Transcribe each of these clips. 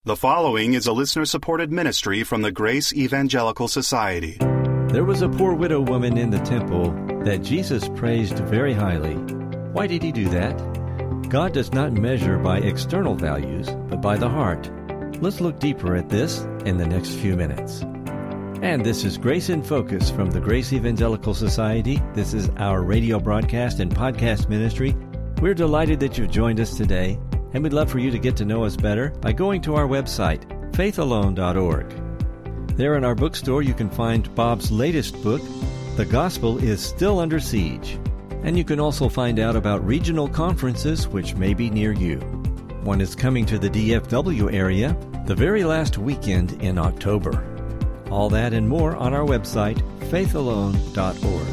The following is a listener-supported ministry from the Grace Evangelical Society. There was a poor widow woman in the temple that Jesus praised very highly. Why did he do that? God does not measure by external values, but by the heart. Let's look deeper at this in the next few minutes. And this is Grace in Focus from the Grace Evangelical Society. This is our radio broadcast and podcast ministry. We're delighted that you've joined us today, and we'd love for you to get to know us better by going to our website, faithalone.org. There in our bookstore, you can find Bob's latest book, The Gospel is Still Under Siege. And you can also find out about regional conferences which may be near you. One is coming to the DFW area the very last weekend in October. All that and more on our website, faithalone.org.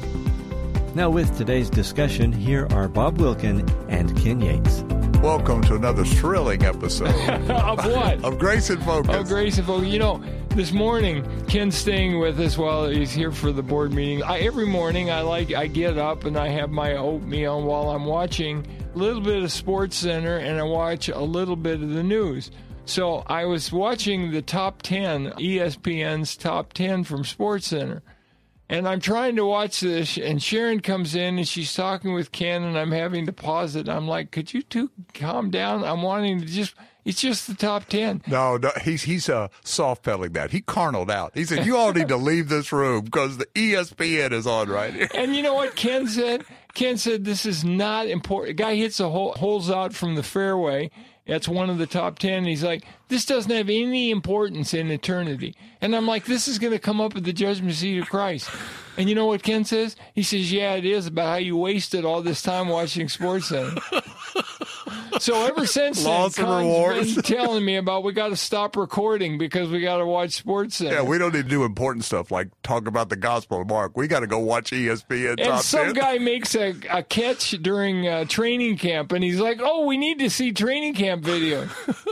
Now with today's discussion, here are Bob Wilkin and Ken Yates. Welcome to another thrilling episode. Of what? Of Grace in Focus. Of Grace in Focus. You know, this morning, Ken's staying with us while he's here for the board meeting. Every morning, I get up and I have my oatmeal while I'm watching a little bit of Sports Center and I watch a little bit of the news. So I was watching the top 10, ESPN's top 10 from Sports Center. And I'm trying to watch this, and Sharon comes in, and she's talking with Ken, and I'm having to pause it. I'm like, could you two calm down? I'm wanting to it's just the top 10. No, he's soft-pedaling that. He carnaled out. He said, you all need to leave this room because the ESPN is on right here. And you know what Ken said? Ken said, this is not important. A guy hits a holes out from the fairway. That's one of the top 10. He's like, this doesn't have any importance in eternity. And I'm like, this is going to come up at the judgment seat of Christ. And you know what Ken says? He says, yeah, it is about how you wasted all this time watching Sports Center. So ever since then, Con's been telling me about we got to stop recording because we got to watch Sports Center. Yeah, we don't need to do important stuff like talk about the Gospel of Mark. We got to go watch ESPN. And some guy makes a catch during training camp, and he's like, oh, we need to see training camp video.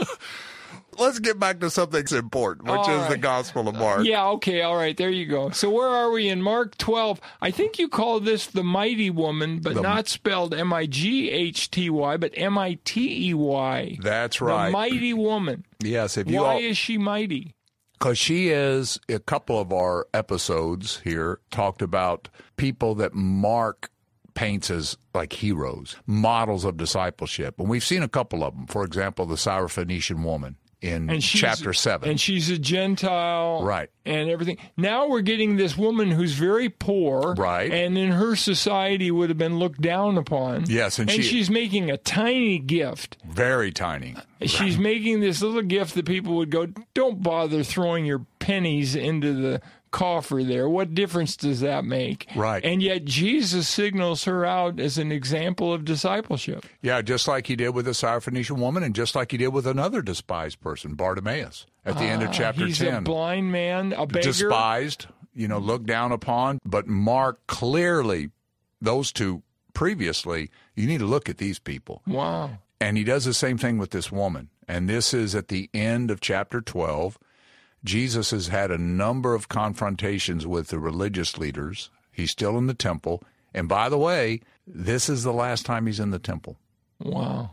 Let's get back to something that's important, which is the Gospel of Mark. Yeah, okay, all right, there you go. So where are we in Mark 12? I think you call this the mighty woman, but not spelled M-I-G-H-T-Y, but M-I-T-E-Y. That's right. The mighty woman. Yes. Why is she mighty? Because she is, a couple of our episodes here talked about people that Mark paints as like heroes, models of discipleship. And we've seen a couple of them. For example, the Syrophoenician woman in chapter 7. And she's a Gentile. Right. And everything. Now we're getting this woman who's very poor. Right. And in her society would have been looked down upon. Yes. And she's making a tiny gift. Very tiny. She's making this little gift that people would go, don't bother throwing your pennies into the coffer there. What difference does that make? Right. And yet Jesus signals her out as an example of discipleship. Yeah, just like he did with the Syrophoenician woman and just like he did with another despised person, Bartimaeus, at the end of chapter 10. He's a blind man, a beggar. Despised, looked down upon. But Mark clearly, those two previously, you need to look at these people. Wow. And he does the same thing with this woman. And this is at the end of chapter 12. Jesus has had a number of confrontations with the religious leaders. He's still in the temple. And by the way, this is the last time he's in the temple. Wow.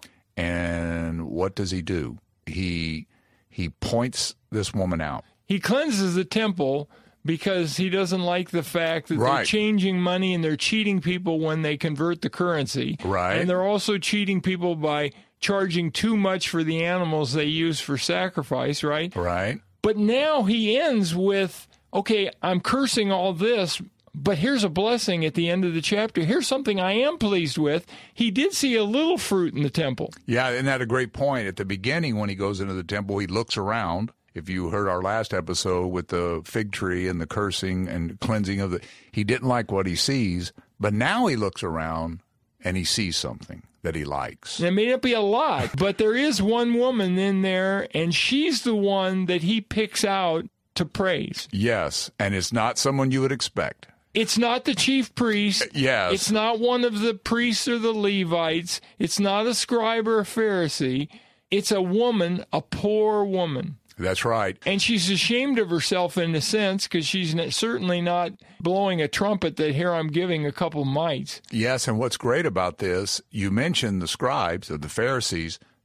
And what does he do? He points this woman out. He cleanses the temple because he doesn't like the fact that they're changing money and they're cheating people when they convert the currency. Right. And they're also cheating people by charging too much for the animals they use for sacrifice, right? Right. But now he ends with, okay, I'm cursing all this, but here's a blessing at the end of the chapter. Here's something I am pleased with. He did see a little fruit in the temple. Yeah, isn't that a great point? At the beginning, when he goes into the temple, he looks around. If you heard our last episode with the fig tree and the cursing and cleansing of he didn't like what he sees, but now he looks around and he sees something that he likes. There may not be a lot, but there is one woman in there, and she's the one that he picks out to praise. Yes, and it's not someone you would expect. It's not the chief priest. Yes. It's not one of the priests or the Levites. It's not a scribe or a Pharisee. It's a woman, a poor woman. That's right. And she's ashamed of herself in a sense because she's certainly not blowing a trumpet that here I'm giving a couple mites. Yes, and what's great about this, you mentioned the scribes or the Pharisees.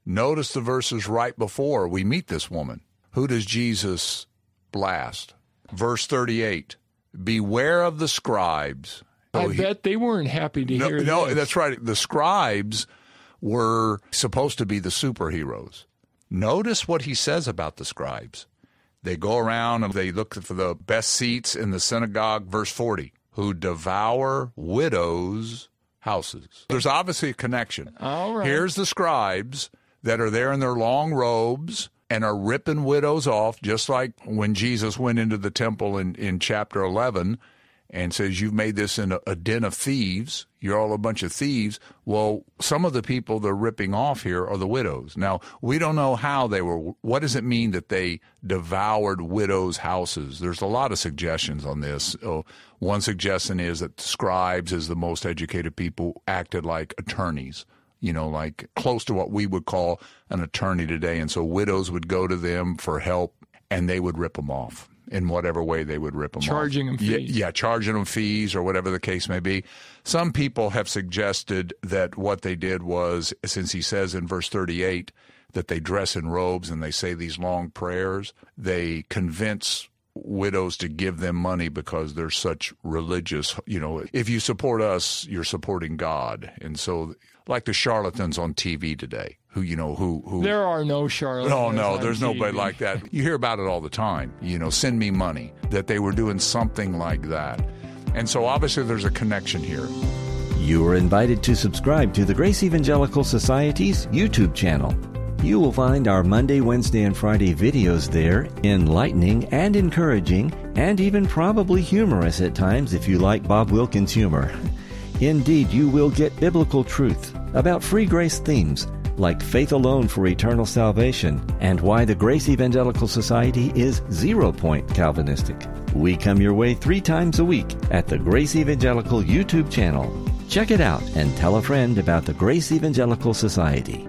Notice the verses right before we meet this woman. Who does Jesus blast? Verse 38, beware of the scribes. I bet they weren't happy to hear No, this. that's right. The scribes were supposed to be the superheroes. Notice what he says about the scribes. They go around and they look for the best seats in the synagogue. Verse 40, who devour widows' houses. There's obviously a connection. All right. Here's the scribes that are there in their long robes and are ripping widows off, just like when Jesus went into the temple in chapter 11 and says, you've made this in a den of thieves. You're all a bunch of thieves. Well, some of the people they're ripping off here are the widows. Now, we don't know how they were. What does it mean that they devoured widows' houses? There's a lot of suggestions on this. One suggestion is that the scribes, as the most educated people, acted like attorneys, like close to what we would call an attorney today. And so widows would go to them for help, and they would rip them off in whatever way they would rip them Charging off. them fees. Yeah, charging them fees or whatever the case may be. Some people have suggested that what they did was, since he says in verse 38 that they dress in robes and they say these long prayers, they convince widows to give them money because they're such religious. If you support us, you're supporting God. And so, like the charlatans on TV today, who There are no charlatans. no, on there's TV. nobody like that. You hear about it all the time. Send me money. That they were doing something like that. And so obviously there's a connection here. You are invited to subscribe to the Grace Evangelical Society's YouTube channel. You will find our Monday, Wednesday, and Friday videos there, enlightening and encouraging, and even probably humorous at times if you like Bob Wilkins humor. Indeed, you will get biblical truth about free grace themes like faith alone for eternal salvation and why the Grace Evangelical Society is 0 point Calvinistic. We come your way 3 times a week at the Grace Evangelical YouTube channel. Check it out and tell a friend about the Grace Evangelical Society.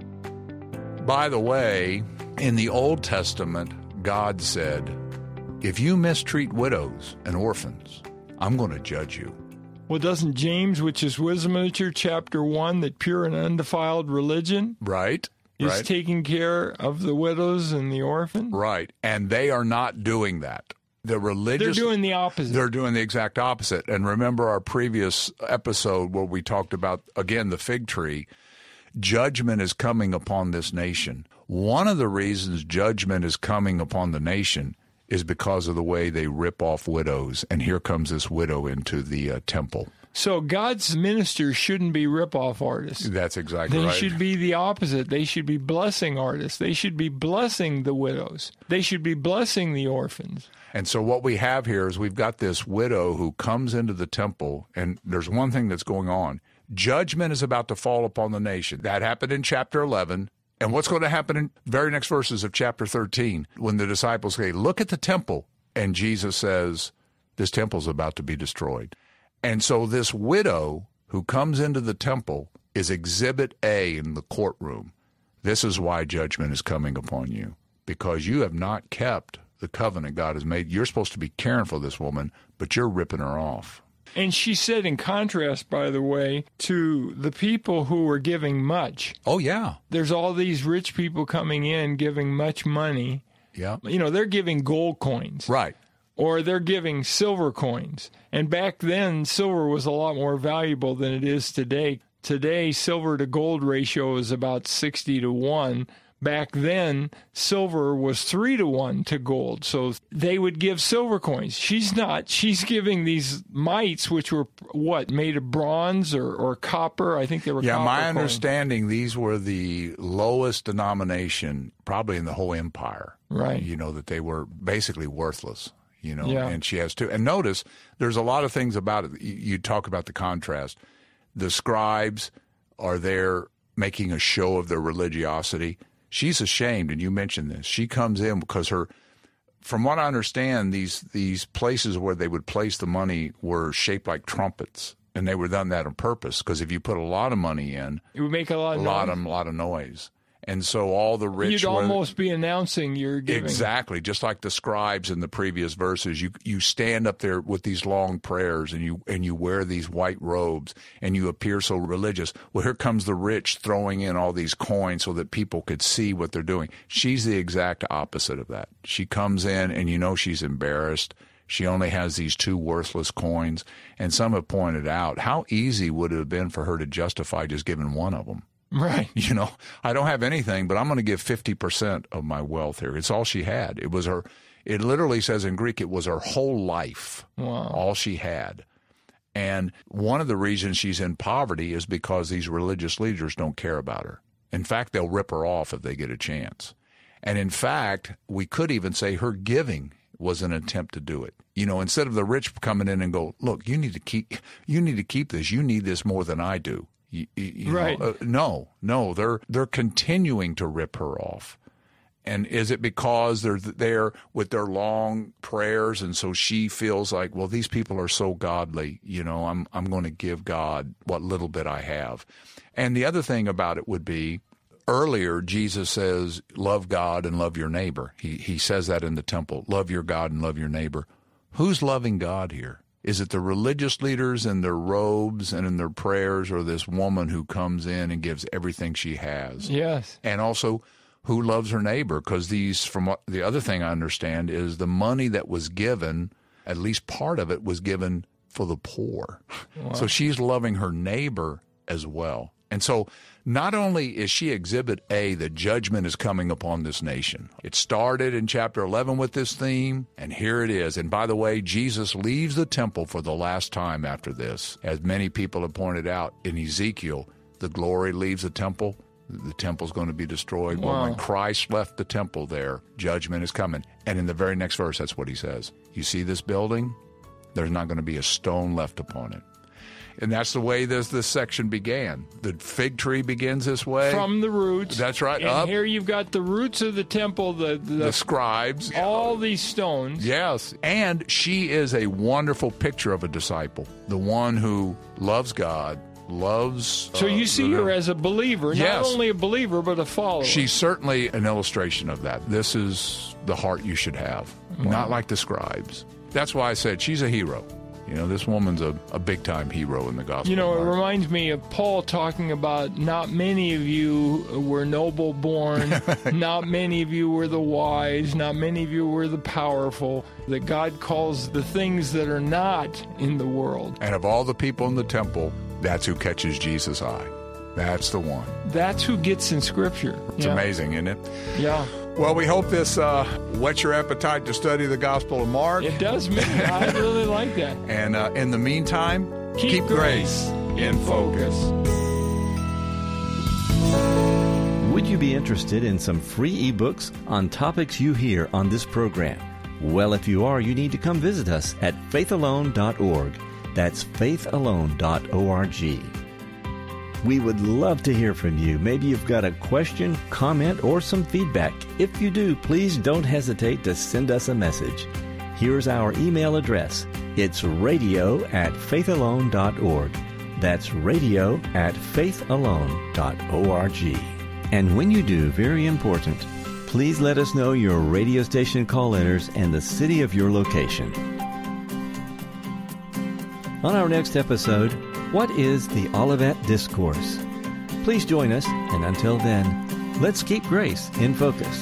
By the way, in the Old Testament, God said, if you mistreat widows and orphans, I'm going to judge you. Well, doesn't James, which is wisdom literature, chapter 1, that pure and undefiled religion Right. is taking care of the widows and the orphans? Right. And they are not doing that. The religious... They're doing the opposite. They're doing the exact opposite. And remember our previous episode where we talked about, again, the fig tree. Judgment is coming upon this nation. One of the reasons judgment is coming upon the nation is because of the way they rip off widows. And here comes this widow into the temple. So God's ministers shouldn't be rip-off artists. That's exactly They right. should be the opposite. They should be blessing artists. They should be blessing the widows. They should be blessing the orphans. And so what we have here is we've got this widow who comes into the temple, and there's one thing that's going on. Judgment is about to fall upon the nation. That happened in chapter 11. And what's going to happen in the very next verses of chapter 13 when the disciples say, look at the temple. And Jesus says, this temple's about to be destroyed. And so this widow who comes into the temple is exhibit A in the courtroom. This is why judgment is coming upon you, because you have not kept the covenant God has made. You're supposed to be caring for this woman, but you're ripping her off. And she said, in contrast, by the way, to the people who were giving much. Oh, yeah. There's all these rich people coming in giving much money. Yeah. They're giving gold coins. Right. Or they're giving silver coins. And back then, silver was a lot more valuable than it is today. Today, silver to gold ratio is about 60 to 1. Back then, silver was 3 to 1 to gold. So they would give silver coins. She's not. She's giving these mites, which were, made of bronze or copper? I think they were copper my coins. understanding, these were the lowest denomination probably in the whole empire. Right. That they were basically worthless. Yeah. And she has to. And notice, there's a lot of things about it. You talk about the contrast. The scribes are there making a show of their religiosity. She's ashamed, and you mentioned this. She comes in because from what I understand, these places where they would place the money were shaped like trumpets, and they were done that on purpose because if you put a lot of money in, It would make a lot of noise. lot of noise. And so all the rich... You'd almost be announcing your giving. Exactly. Just like the scribes in the previous verses, you stand up there with these long prayers and you wear these white robes and you appear so religious. Well, here comes the rich throwing in all these coins so that people could see what they're doing. She's the exact opposite of that. She comes in and you know she's embarrassed. She only has these 2 worthless coins. And some have pointed out, how easy would it have been for her to justify just giving one of them? Right. You know, I don't have anything, but I'm going to give 50% of my wealth here. It's all she had. It was her, it literally says in Greek, it was her whole life. Wow. All she had. And one of the reasons she's in poverty is because these religious leaders don't care about her. In fact, they'll rip her off if they get a chance. And in fact, we could even say her giving was an attempt to do it. You know, instead of the rich coming in and go, look, you need to keep this. You need this more than I do. Right. No, they're continuing to rip her off. And is it because they're there with their long prayers, and so she feels like, well, these people are so godly, you know, I'm going to give God what little bit I have. And the other thing about it would be, earlier Jesus says, love God and love your neighbor. He says that in the temple, love your God and love your neighbor. Who's loving God here? Is it the religious leaders in their robes and in their prayers, or this woman who comes in and gives everything she has? Yes. And also, who loves her neighbor? Because the other thing I understand is the money that was given, at least part of it was given for the poor. Wow. So she's loving her neighbor as well. And so not only is she exhibit A, the judgment is coming upon this nation. It started in chapter 11 with this theme, and here it is. And by the way, Jesus leaves the temple for the last time after this. As many people have pointed out, in Ezekiel, the glory leaves the temple. The temple's going to be destroyed. Wow. Well, when Christ left the temple there, judgment is coming. And in the very next verse, that's what he says. You see this building? There's not going to be a stone left upon it. And that's the way this section began. The fig tree begins this way. From the roots. That's right. And up. Here you've got the roots of the temple, the scribes. All these stones. Yes. And she is a wonderful picture of a disciple. The one who loves God, loves... So you see her as a believer. Yes. Not only a believer, but a follower. She's certainly an illustration of that. This is the heart you should have. Wow. Not like the scribes. That's why I said she's a hero. You know, this woman's a big-time hero in the gospel. You know, it reminds me of Paul talking about not many of you were noble-born, not many of you were the wise, not many of you were the powerful, that God calls the things that are not in the world. And of all the people in the temple, that's who catches Jesus' eye. That's the one. That's who gets in Scripture. It's amazing, isn't it? Yeah. Well, we hope this whets your appetite to study the Gospel of Mark. It does me. I really like that. And in the meantime, keep grace in focus. Would you be interested in some free ebooks on topics you hear on this program? Well, if you are, you need to come visit us at faithalone.org. That's faithalone.org. We would love to hear from you. Maybe you've got a question, comment, or some feedback. If you do, please don't hesitate to send us a message. Here's our email address. It's radio@faithalone.org. That's radio@faithalone.org. And when you do, very important, please let us know your radio station call letters and the city of your location. On our next episode, what is the Olivet Discourse? Please join us, and until then, let's keep grace in focus.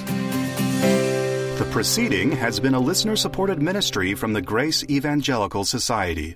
The proceeding has been a listener-supported ministry from the Grace Evangelical Society.